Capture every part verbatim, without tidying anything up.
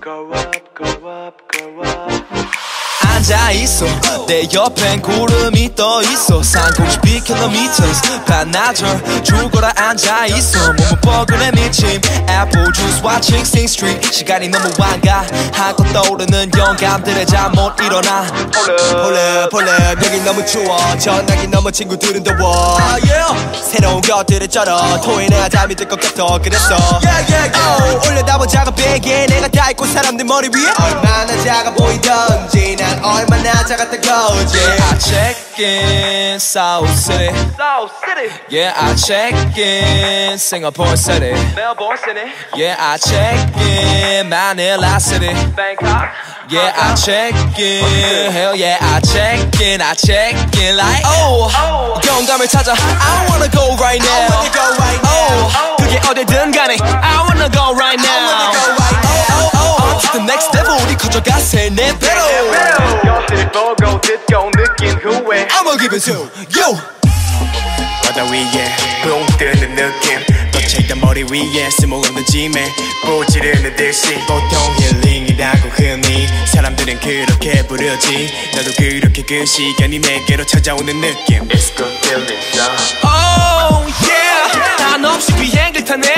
Go up, go up, go up. 앉아있어 내 옆엔 구름이 떠있어 삼백구십이 킬로미터 반나절 죽어라 앉아있어 몸은 뻐근해 미침 Apple juice watching Sing Street 시간이 너무 완가하고 떠오르는 영감들의 잠 못 일어나 Hold up, hold up 여기 너무 추워 전화기 넘어 친구들은 더워 yeah. 새로운 것들을 쩔어 토해내야 잠이 들 것 같아 그랬어 yeah, yeah, yeah. Oh, 올려다보 작은 베개 내가 다 있고 사람들 머리 위에 얼마나 작아 보이던지 난 얼마나 작았던 거지 Yeah, I check in South City South City. Yeah, I check in Singapore City Melbourne City. Yeah, I check in Manila City Bangkok. Yeah, I check in Hell yeah, I check in I check in like Oh, Oh. 영감을 찾아 I wanna go right now I wanna go right now. Oh, 그게 어디든 간에 I wanna go right now I wanna go right now. Oh, oh, oh, oh. To the next level 우리 커져가 세 네 배로 것들을 보고 듣고 느낀 후에 I'ma give it to you 바다 위에 붕 뜨는 느낌 거칠던 머리 위에 스모없는 짐에 부지르는 듯이 보통 힐링이라고 흔히 사람들은 그렇게 부르지 나도 그렇게 그 시간이 내게로 찾아오는 느낌 It's good feeling Oh yeah 한없이 비행기를 타네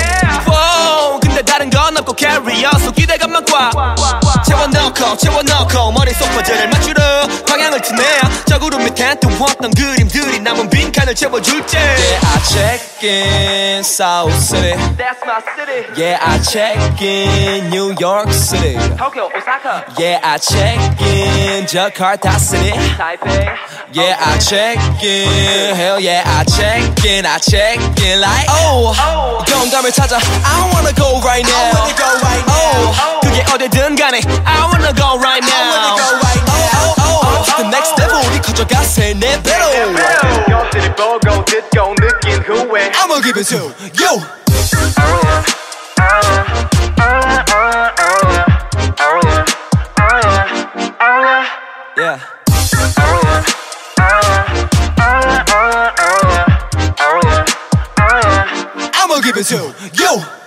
Wow 근데 다른 건 없고 carrier 속 기대감만 꽉 채워넣고 채워넣고 머릿속 퍼즐을 맞추려 방향을 트네 저 구름 밑엔 또 어떤 그림들이 남은 빈칸을 채워줄게 Yeah I check in South City That's my city. Yeah I check in New York City Tokyo, Osaka, Yeah I check in Jakarta City Taipei. Yeah I check in Hell yeah I check in I check in like Oh, Oh. 영감을 찾아 I wanna go right now I wanna go right now. Oh, 그게 어디든 간에 I wanna go right now I wanna go right now. Oh, oh, oh. To the next level 우리 커져가 세 네 배로 것들을 보고 듣고 느낀 후에 I'ma give it to you Yeah I'ma give it to you